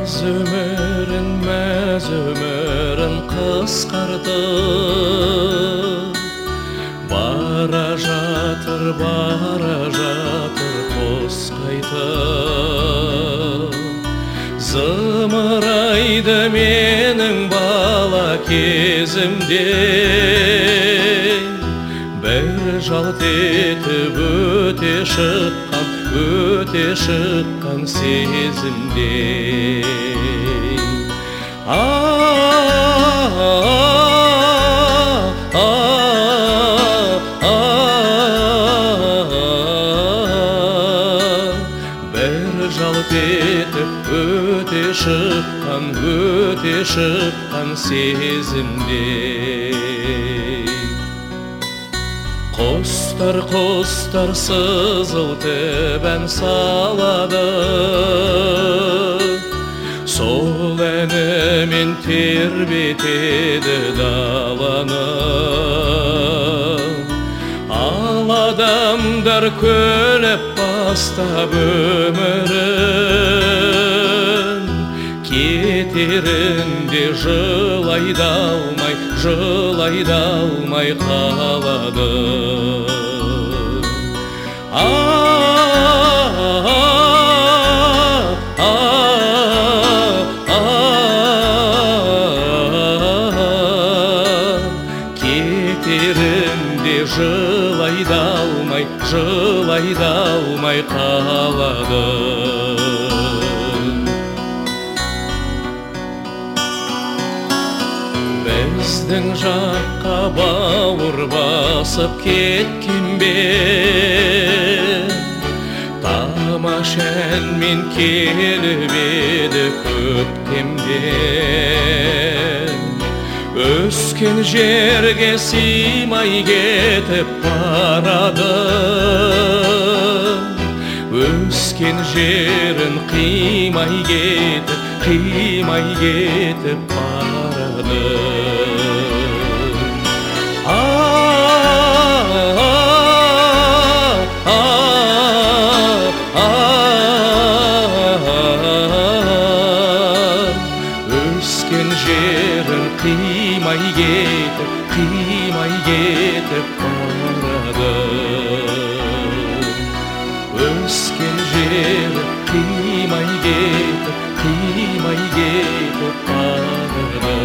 Мәз өмірін қысқартып бара жатыр қос қайтып. Зымырайды менің бала кезімде, бір жалт етіп өте шыққан сезімде. Бір жалт етіп өте шыққан сезімде. Құстар сызылтып ән салады, сол әнімен тербетеді даланы. Ал адамдар көліп бастап өмірін, кетерінде жылайды алмай қалады. Кетерінде жылайды алмай қалады. Біздің жаққа бауыр басып кеткен бе, тамаша әнмен келіп еді көктемден. Өскен жерге сыймай кетіп барады, өскен жерін қимай кетіп барады. Өскен жерін қимай кетіп барады. Өскен жерін қимай кетіп барады.